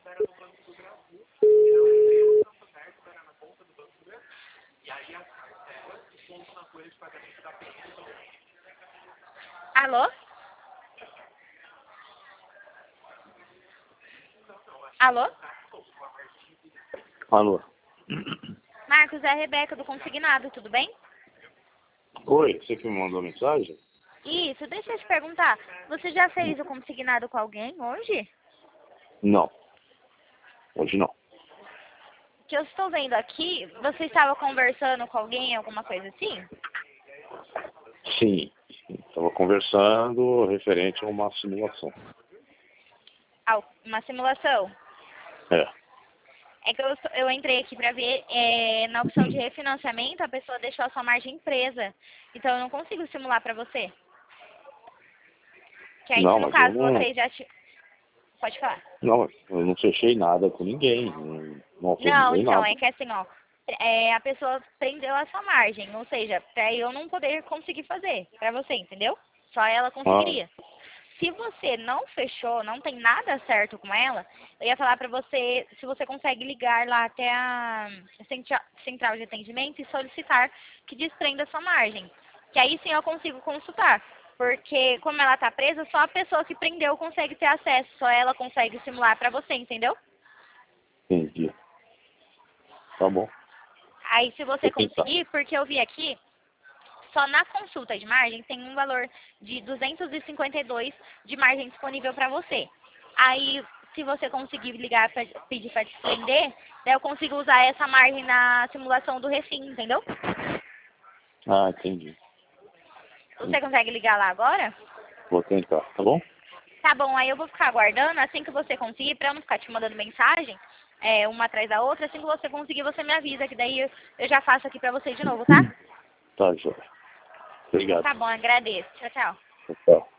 Alô? Alô? Alô? Marcos, é a Rebeca do Consignado, tudo bem? Oi, você que me mandou mensagem? Isso, deixa eu te perguntar. Você já fez o consignado com alguém hoje? Não. Hoje não. Que eu estou vendo aqui, você estava conversando com alguém, alguma coisa assim? Sim. Estava conversando referente a uma simulação. Ah, uma simulação? É. É que eu entrei aqui para ver, na opção de refinanciamento, a pessoa deixou a sua margem presa. Então eu não consigo simular para você. Que aí, Não, se no mas eu caso não. você já... Pode falar. Não, eu não fechei nada com ninguém. Não Não, autorizei então, nada. é que assim, ó, a pessoa prendeu a sua margem, ou seja, pra eu não poder conseguir fazer pra você, entendeu? Só ela Ah, conseguiria. Se você não fechou, não tem nada certo com ela, eu ia falar pra você se você consegue ligar lá até a central de atendimento e solicitar que desprenda a sua margem. Que aí sim eu consigo consultar. Porque como ela tá presa, só a pessoa que prendeu consegue ter acesso, só ela consegue simular pra você, entendeu? entendi. Tá bom. Aí se você Vou tentar. conseguir, porque eu vi aqui, só na consulta de margem tem um valor de 252 de margem disponível para você. Aí, se você conseguir ligar para pedir para desprender, daí eu consigo usar essa margem na simulação do refim, entendeu? Ah, entendi. Você consegue ligar lá agora? Vou tentar, tá bom? Tá bom, aí eu vou ficar aguardando, assim que você conseguir, para eu não ficar te mandando mensagem, uma atrás da outra, assim que você conseguir, você me avisa, que daí eu já faço aqui para você de novo, tá? Tá, joia. Obrigado. Tá bom, agradeço. Tchau, tchau. Tchau.